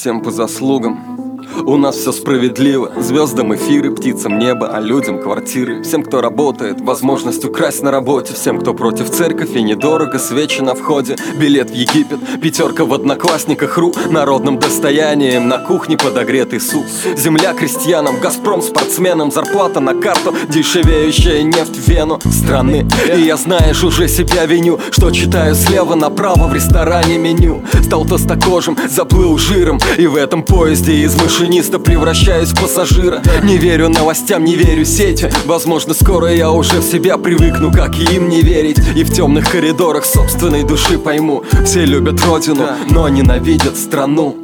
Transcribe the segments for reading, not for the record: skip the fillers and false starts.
всем по заслугам. У нас все справедливо. Звездам эфиры, птицам небо, а людям квартиры. Всем, кто работает, возможность украсть на работе. Всем, кто против церковь и недорого, свечи на входе. Билет в Египет, пятерка в Одноклассниках.ру. Народным достоянием на кухне подогретый суп. Земля крестьянам, Газпром спортсменам. Зарплата на карту, дешевеющая нефть в вену страны. И я, знаешь, уже себя виню, что читаю слева направо в ресторане меню. Стал толстокожим, заплыл жиром, и в этом поезде из машиниста превращаюсь в пассажира. Не верю новостям, не верю сети. Возможно, скоро я уже в себя привыкну, как и им не верить. И в темных коридорах собственной души пойму: все любят родину, но ненавидят страну.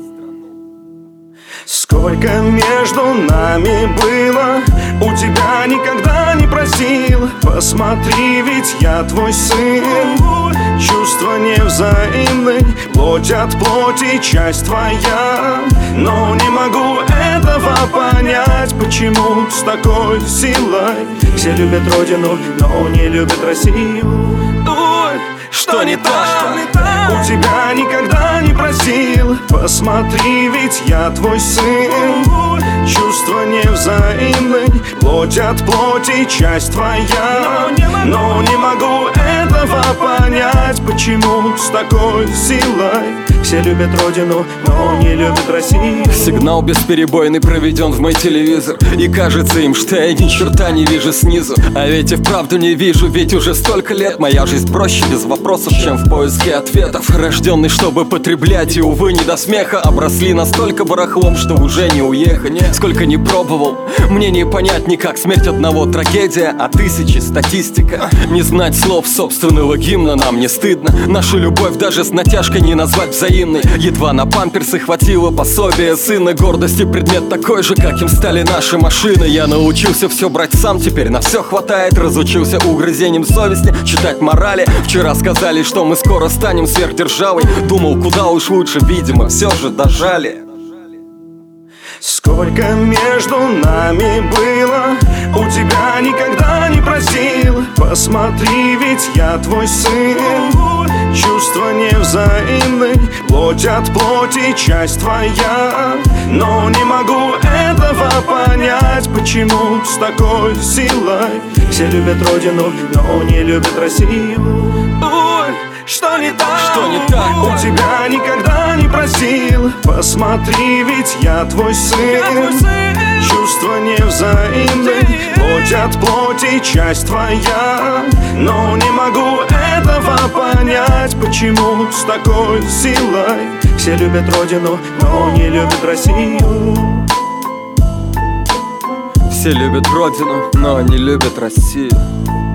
Сколько между нами было, у тебя никогда не просил. Посмотри, ведь я твой сын. Чувства невзаимны, плоть от плоти, часть твоя. Но не могу этого понять, почему с такой силой все любят родину, но не любят Россию. Ой, что не так? У тебя никогда не просил. Посмотри, ведь я твой сын. Чувства невзаимны, плоть от плоти, часть твоя. Но не могу этого понять, почему с такой силой все любят родину, но не любят Россию. Сигнал бесперебойный проведен в мой телевизор, и кажется им, что я ни черта не вижу снизу. А ведь и вправду не вижу, ведь уже столько лет моя жизнь проще без вопросов, чем в поиске ответов. Рожденный, чтобы потреблять, и, увы, не до смеха. Обросли настолько барахлом, что уже не уехать. Сколько не пробовал, мне не понять никак. Смерть одного трагедия, а тысячи статистика. Не знать слов собственного гимна нам не стыдно. Нашу любовь даже с натяжкой не назвать взаимной. Едва на памперсы хватило пособия сына. Гордости предмет такой же, каким стали наши машины. Я научился все брать сам, теперь на все хватает. Разучился угрызением совести читать морали. Вчера сказали, что мы скоро станем сверхдержавой. Думал, куда уж лучше, видимо, все же дожали. Сколько между нами было, у тебя никогда не просил. Посмотри, ведь я твой сын. Чувства невзаимны, плоть от плоти, часть твоя. Но не могу этого понять, почему с такой силой все любят родину, но не любят Россию. Ой, что не так? Что не так? У тебя никогда не просил. Посмотри, ведь я твой сын. Чувства невзаимны, плоть от плоти, часть твоя. Но не могу этого понять, почему с такой силой все любят родину, но не любят Россию. Все любят родину, но не любят Россию.